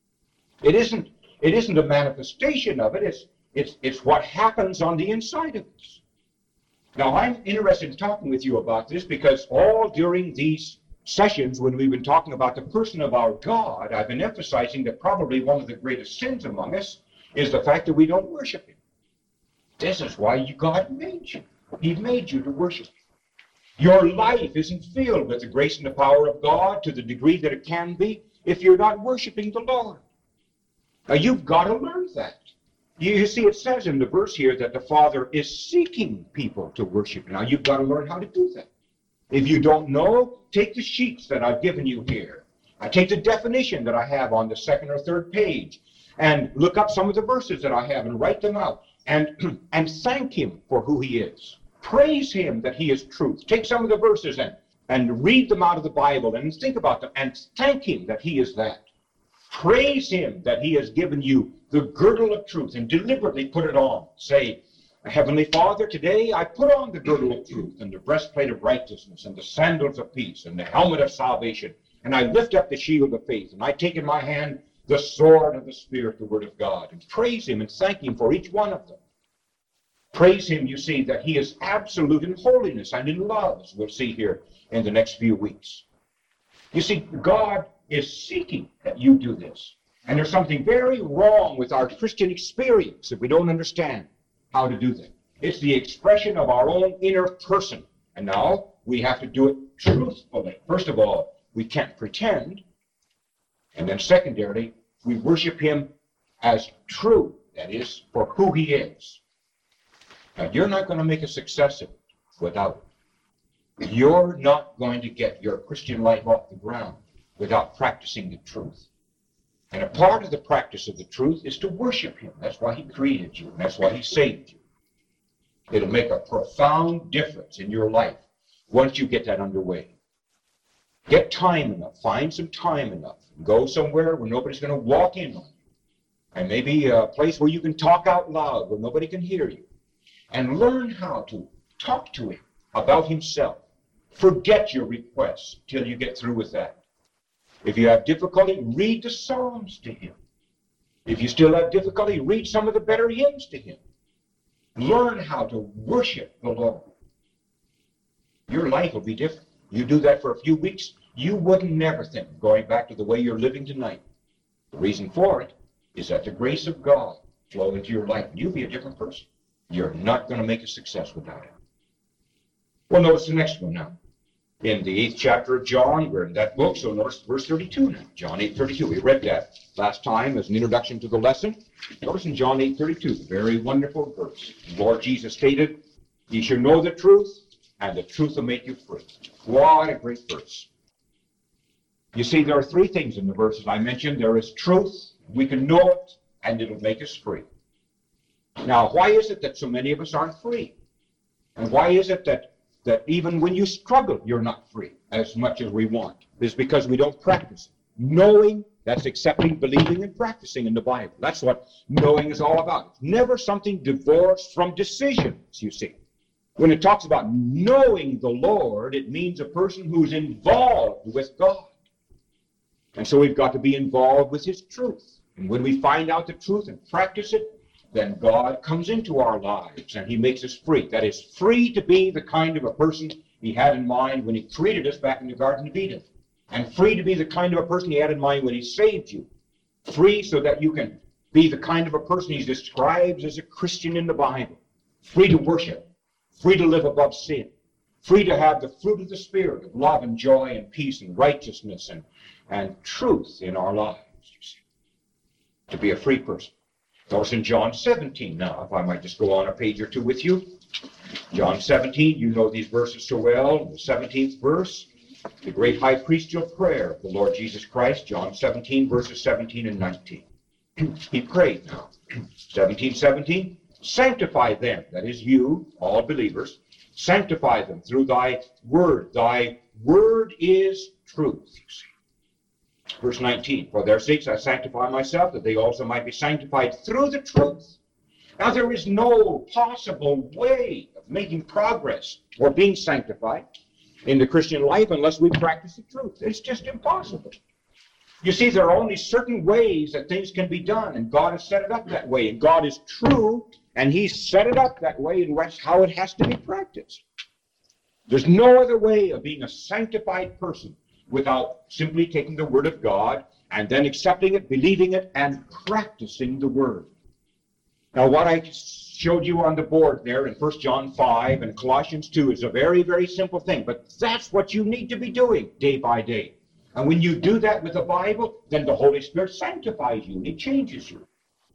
It isn't, it isn't a manifestation of it, it's, it's, it's what happens on the inside of us. Now, I'm interested in talking with you about this because all during these sessions when we've been talking about the person of our God, I've been emphasizing that probably one of the greatest sins among us is the fact that we don't worship him. This is why you, God made you. He made you to worship him. Your life isn't filled with the grace and the power of God to the degree that it can be if you're not worshiping the Lord. Now, you've got to learn that. You, you see, it says in the verse here that the Father is seeking people to worship. Now, you've got to learn how to do that. If you don't know, take the sheets that I've given you here. I take the definition that I have on the second or third page and look up some of the verses that I have and write them out and, and thank him for who he is. Praise him that he is truth. Take some of the verses and, and read them out of the Bible and think about them and thank him that he is that. Praise him that he has given you the girdle of truth and deliberately put it on. Say, Heavenly Father, today I put on the girdle of truth and the breastplate of righteousness and the sandals of peace and the helmet of salvation. And I lift up the shield of faith and I take in my hand the sword of the Spirit, the word of God, and praise him and thank him for each one of them. Praise him, you see, that he is absolute in holiness and in love, as we'll see here in the next few weeks. You see, God is seeking that you do this. And there's something very wrong with our Christian experience if we don't understand how to do that. It's the expression of our own inner person. And now we have to do it truthfully. First of all, we can't pretend. And then secondarily, we worship him as true, that is, for who he is. Now, you're not going to make a success of it without it. You're not going to get your Christian life off the ground without practicing the truth. And a part of the practice of the truth is to worship him. That's why he created you, and that's why he saved you. It'll make a profound difference in your life once you get that underway. Get time enough. Find some time enough. Go somewhere where nobody's going to walk in on you. And maybe a place where you can talk out loud where nobody can hear you. And learn how to talk to him about himself. Forget your requests till you get through with that. If you have difficulty, read the Psalms to him. If you still have difficulty, read some of the better hymns to him. Learn how to worship the Lord. Your life will be different. You do that for a few weeks, you wouldn't never think of going back to the way you're living tonight. The reason for it is that the grace of God flow into your life, and you'll be a different person. You're not going to make a success without it. Well, notice the next one now. In the eighth chapter of John, we're in that book, so notice verse thirty-two now. John eight thirty-two. We read that last time as an introduction to the lesson. Notice in John eight thirty-two, a very wonderful verse. The Lord Jesus stated, "Ye shall know the truth, and the truth will make you free." What a great verse. You see, there are three things in the verses I mentioned. There is truth, we can know it, and it'll make us free. Now, why is it that so many of us aren't free? And why is it that that even when you struggle, you're not free as much as we want? It's because we don't practice. Knowing, that's accepting, believing, and practicing in the Bible. That's what knowing is all about. It's never something divorced from decisions, you see. When it talks about knowing the Lord, it means a person who's involved with God. And so we've got to be involved with his truth. And when we find out the truth and practice it, then God comes into our lives and he makes us free. That is, free to be the kind of a person he had in mind when he created us back in the Garden of Eden. And free to be the kind of a person he had in mind when he saved you. Free so that you can be the kind of a person he describes as a Christian in the Bible. Free to worship. Free to live above sin. Free to have the fruit of the Spirit of love and joy and peace and righteousness and, and truth in our lives. You see. To be a free person. Notice in John seventeen now, if I might just go on a page or two with you. John seventeen, you know these verses so well. The seventeenth verse, the great high priestly prayer of the Lord Jesus Christ, John seventeen, verses seventeen and nineteen. He prayed now. seventeen, seventeen, sanctify them, that is you, all believers, Sanctify them through thy word. Thy word is truth, you see. Verse nineteen, for their sakes I sanctify myself, that they also might be sanctified through the truth. Now there is no possible way of making progress or being sanctified in the Christian life unless we practice the truth. It's just impossible. You see, there are only certain ways that things can be done, and God has set it up that way. And God is true, and He's set it up that way, and that's how it has to be practiced. There's no other way of being a sanctified person without simply taking the Word of God and then accepting it, believing it, and practicing the Word. Now, what I showed you on the board there in First John five and Colossians two is a very, very simple thing, but that's what you need to be doing day by day. And when you do that with the Bible, then the Holy Spirit sanctifies you. It changes you.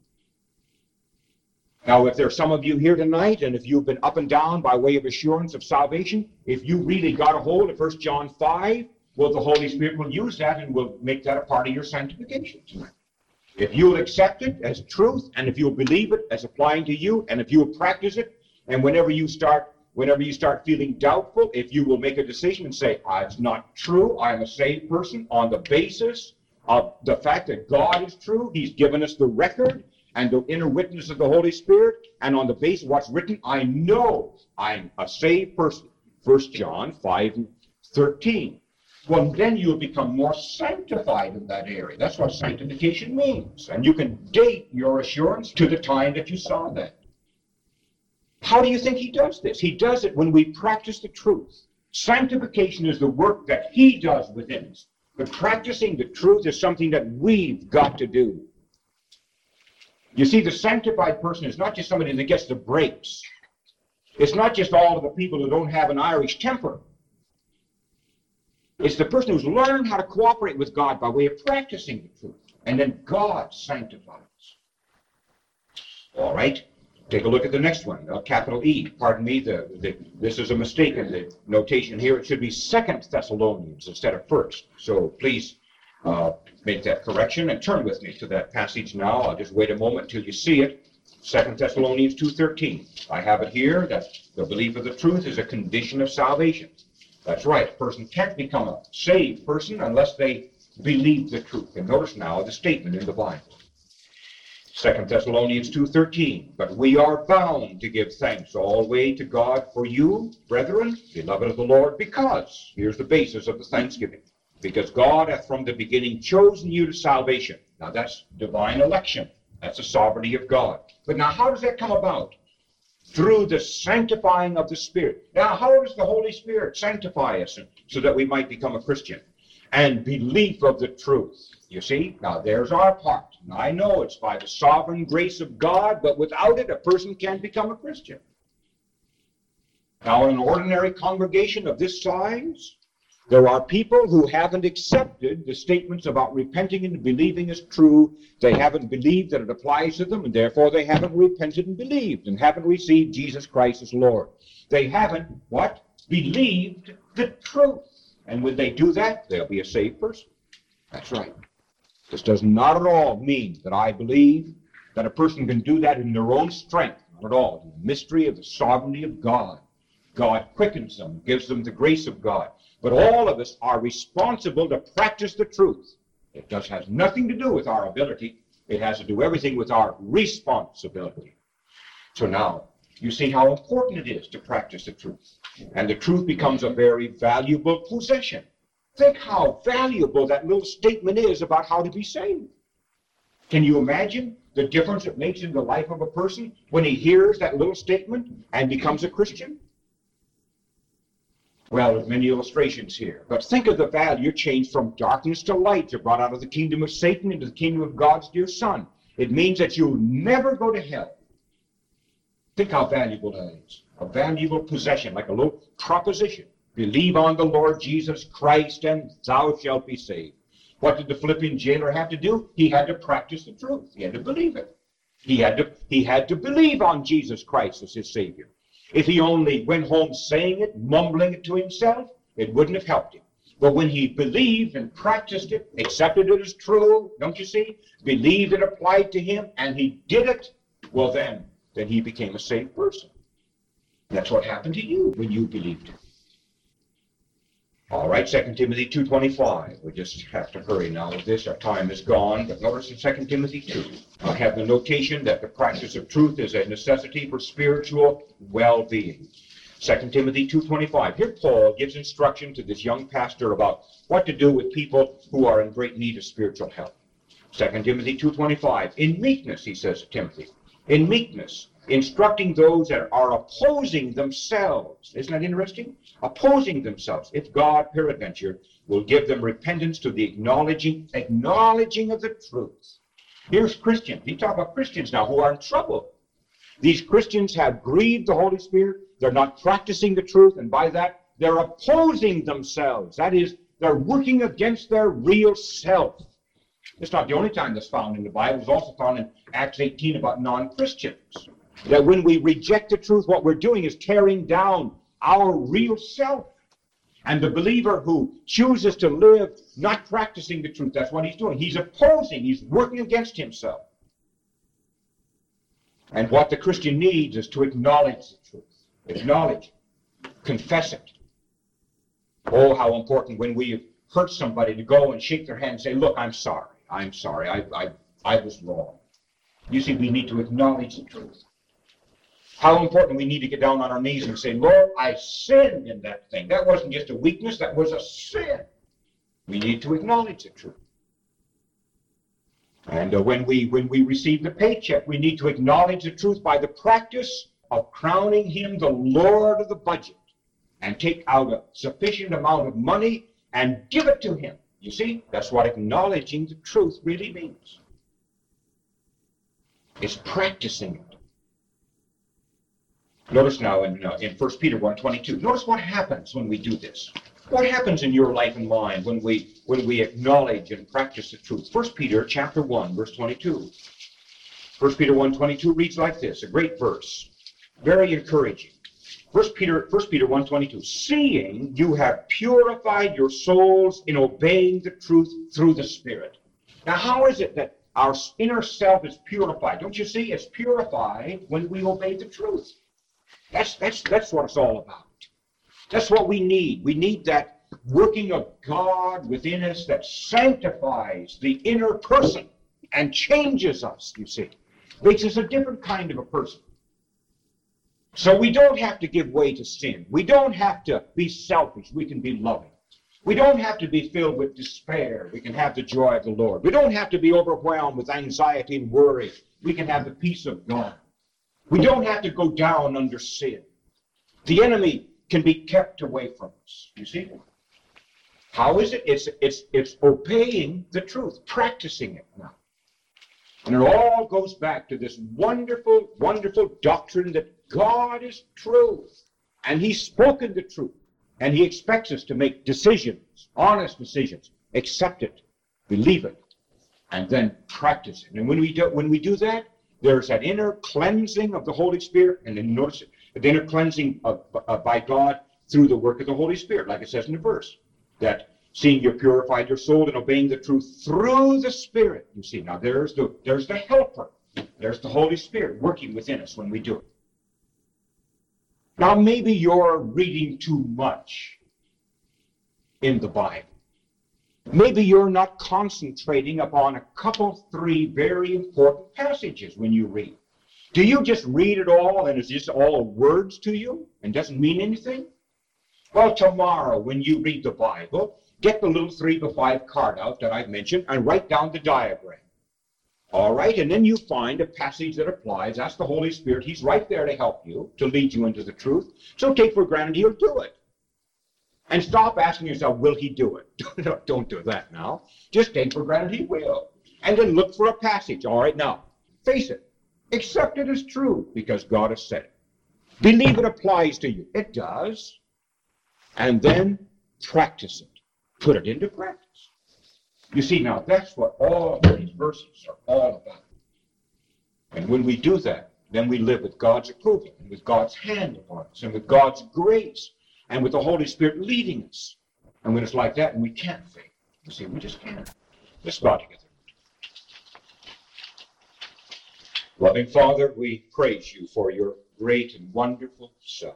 Now, if there's some of you here tonight, and if you've been up and down by way of assurance of salvation, if you really got a hold of First John five, well, the Holy Spirit will use that and will make that a part of your sanctification tonight. If you'll accept it as truth, and if you'll believe it as applying to you, and if you'll practice it, and whenever you start Whenever you start feeling doubtful, if you will make a decision and say, ah, it's not true, I am a saved person, on the basis of the fact that God is true, He's given us the record and the inner witness of the Holy Spirit, and on the basis of what's written, I know I'm a saved person. First John five thirteen. Well, then you'll become more sanctified in that area. That's what sanctification means. And you can date your assurance to the time that you saw that. How do you think He does this? He does it when we practice the truth. Sanctification is the work that He does within us. But practicing the truth is something that we've got to do. You see, the sanctified person is not just somebody that gets the breaks. It's not just all of the people who don't have an Irish temper. It's the person who's learned how to cooperate with God by way of practicing the truth. And then God sanctifies. All right? Take a look at the next one, uh, capital E. Pardon me, the, the, this is a mistake in the notation here. It should be Second Thessalonians instead of First. So please uh, make that correction and turn with me to that passage now. I'll just wait a moment till you see it. Second Thessalonians two thirteen. I have it here that the belief of the truth is a condition of salvation. That's right. A person can't become a saved person unless they believe the truth. And notice now the statement in the Bible. Second Thessalonians two thirteen, but we are bound to give thanks always to God for you, brethren, beloved of the Lord, because, here's the basis of the thanksgiving, because God hath from the beginning chosen you to salvation. Now that's divine election. That's the sovereignty of God. But now how does that come about? Through the sanctifying of the Spirit. Now how does the Holy Spirit sanctify us so that we might become a Christian? And belief of the truth. You see, now there's our part. And I know it's by the sovereign grace of God, but without it, a person can't become a Christian. Now, in an ordinary congregation of this size, there are people who haven't accepted the statements about repenting and believing as true. They haven't believed that it applies to them, and therefore they haven't repented and believed, and haven't received Jesus Christ as Lord. They haven't, what? Believed the truth. And when they do that, they'll be a saved person. That's right. This does not at all mean that I believe that a person can do that in their own strength. Not at all. The mystery of the sovereignty of God. God quickens them, gives them the grace of God. But all of us are responsible to practice the truth. It does has nothing to do with our ability. It has to do everything with our responsibility. So now, you see how important it is to practice the truth. And the truth becomes a very valuable possession. Think how valuable that little statement is about how to be saved. Can you imagine the difference it makes in the life of a person when he hears that little statement and becomes a Christian? Well, there's many illustrations here. But think of the value. You're changed from darkness to light. You're brought out of the kingdom of Satan into the kingdom of God's dear Son. It means that you'll never go to hell. Think how valuable that is. A valuable possession, like a little proposition. Believe on the Lord Jesus Christ, and thou shalt be saved. What did the Philippian jailer have to do? He had to practice the truth. He had to believe it. He had to, he had to believe on Jesus Christ as his Savior. If he only went home saying it, mumbling it to himself, it wouldn't have helped him. But when he believed and practiced it, accepted it as true, don't you see? Believed it applied to him, and he did it, well then, then he became a saved person. That's what happened to you when you believed it. All right, Second Timothy two twenty-five. We just have to hurry now with this. Our time is gone. But notice in Second Timothy two, I have the notation that the practice of truth is a necessity for spiritual well-being. Second Timothy two twenty-five. Here Paul gives instruction to this young pastor about what to do with people who are in great need of spiritual help. Second Timothy two twenty-five. In meekness, he says to Timothy, in meekness, instructing those that are opposing themselves. Isn't that interesting? Opposing themselves. If God, peradventure, will give them repentance to the acknowledging, acknowledging of the truth. Here's Christians. We talk about Christians now who are in trouble. These Christians have grieved the Holy Spirit. They're not practicing the truth, and by that, they're opposing themselves. That is, they're working against their real self. It's not the only time that's found in the Bible. It's also found in Acts eighteen about non-Christians. That when we reject the truth, what we're doing is tearing down our real self. And the believer who chooses to live not practicing the truth, that's what he's doing. He's opposing, he's working against himself. And what the Christian needs is to acknowledge the truth. Acknowledge it. Confess it. Oh, how important when we hurt somebody to go and shake their hand and say, look, I'm sorry. I'm sorry. I, I, I was wrong. You see, we need to acknowledge the truth. How important we need to get down on our knees and say, Lord, I sinned in that thing. That wasn't just a weakness, that was a sin. We need to acknowledge the truth. And uh, when we when we receive the paycheck, we need to acknowledge the truth by the practice of crowning him the Lord of the budget and take out a sufficient amount of money and give it to him. You see, that's what acknowledging the truth really means. It's practicing it. Notice now in, uh, in First Peter one twenty-two, notice what happens when we do this. What happens in your life and mine when we when we acknowledge and practice the truth? First Peter chapter one, verse twenty-two. First Peter one twenty-two reads like this, a great verse, very encouraging. First Peter, First Peter one twenty-two, seeing you have purified your souls in obeying the truth through the Spirit. Now, how is it that our inner self is purified? Don't you see? It's purified when we obey the truth. That's, that's, that's what it's all about. That's what we need. We need that working of God within us that sanctifies the inner person and changes us, you see. Makes us a different kind of a person. So we don't have to give way to sin. We don't have to be selfish. We can be loving. We don't have to be filled with despair. We can have the joy of the Lord. We don't have to be overwhelmed with anxiety and worry. We can have the peace of God. We don't have to go down under sin. The enemy can be kept away from us. You see? How is it? It's, it's, it's obeying the truth, practicing it now. And it all goes back to this wonderful, wonderful doctrine that God is truth. And he's spoken the truth. And he expects us to make decisions, honest decisions. Accept it, believe it, and then practice it. And when we do, when we do that, there's that inner cleansing of the Holy Spirit. And then notice it, the inner cleansing of, uh, by God through the work of the Holy Spirit, like it says in the verse. That seeing you purified your soul and obeying the truth through the Spirit. You see, now there's the, there's the helper. There's the Holy Spirit working within us when we do it. Now, maybe you're reading too much in the Bible. Maybe you're not concentrating upon a couple, three very important passages when you read. Do you just read it all and it's just all words to you and doesn't mean anything? Well, tomorrow when you read the Bible, get the little three by five card out that I've mentioned and write down the diagram. All right, and then you find a passage that applies. That's the Holy Spirit. He's right there to help you, to lead you into the truth. So take for granted he'll do it. And stop asking yourself, will he do it? Don't do that now. Just take for granted he will. And then look for a passage. All right, now, face it. Accept it as true because God has said it. Believe it applies to you. It does. And then practice it. Put it into practice. You see, now that's what all these verses are all about. And when we do that, then we live with God's approval and with God's hand upon us and with God's grace and with the Holy Spirit leading us. And when it's like that, and we can't fail. You see, we just can't. Let's bow together. Loving Father, we praise you for your great and wonderful Son.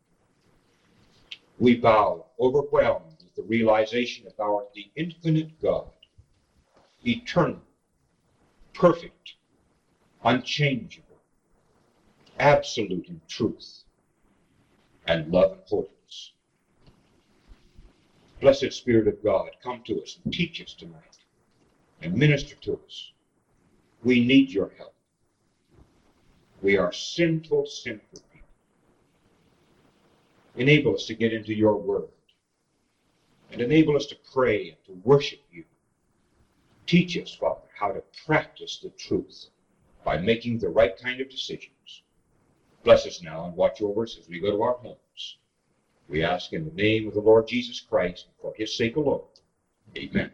We bow, overwhelmed with the realization that thou art the infinite God, eternal, perfect, unchangeable, absolute in truth, and love and holiness. Blessed Spirit of God, come to us and teach us tonight and minister to us. We need your help. We are sinful, sinful people. Enable us to get into your word and enable us to pray and to worship you. Teach us, Father, how to practice the truth by making the right kind of decisions. Bless us now and watch over us as we go to our homes. We ask in the name of the Lord Jesus Christ, and for his sake alone. Amen.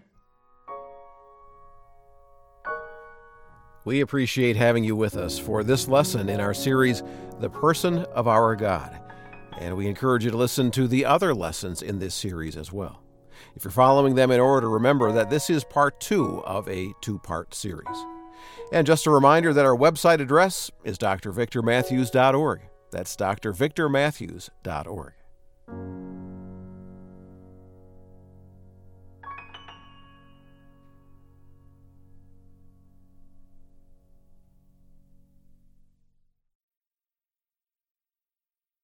We appreciate having you with us for this lesson in our series, The Person of Our God. And we encourage you to listen to the other lessons in this series as well. If you're following them in order, remember that this is part two of a two-part series. And just a reminder that our website address is d r victor matthews dot org. That's d r victor matthews dot org.